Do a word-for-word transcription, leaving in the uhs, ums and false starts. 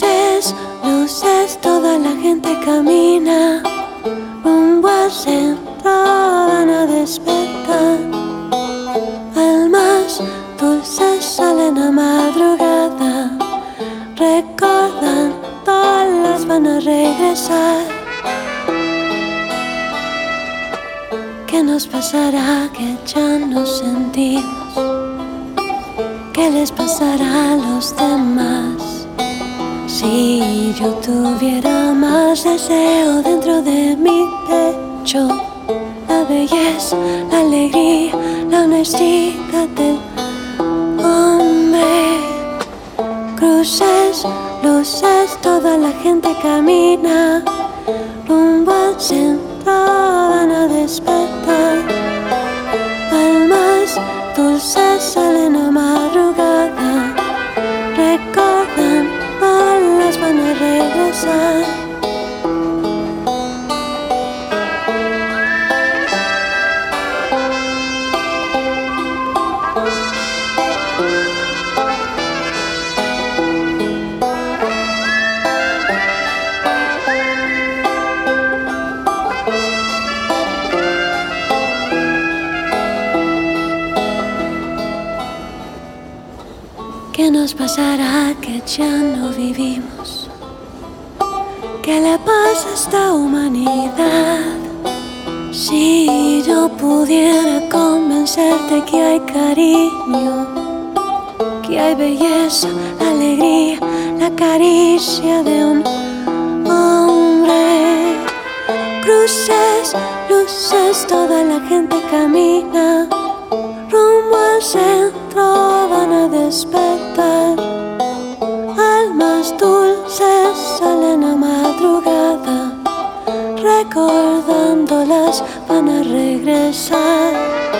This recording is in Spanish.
Cruces, luces, toda la gente camina rumbo al centro, van a despertar. Almas dulces salen a madrugada, recordando las van a regresar. ¿Qué nos pasará que ya no sentimos? ¿Qué les pasará a los demás? Si yo tuviera más deseo dentro de mi pecho, la belleza, la alegría, la honestidad del hombre. Cruces, luces, toda la gente camina rumbo al centro, van a despertar. Almas dulces salen a madrugada, recordando las van a regresar. ¿Qué nos pasará que ya no vivimos? ¿Qué le pasa a esta humanidad? Si yo pudiera convencerte que hay cariño, que hay belleza, alegría, la caricia de un hombre. Cruces, luces, toda la gente camina rumbo al centro, van a despertar. Almas dulces salen a madrugada, recordándolas van a regresar.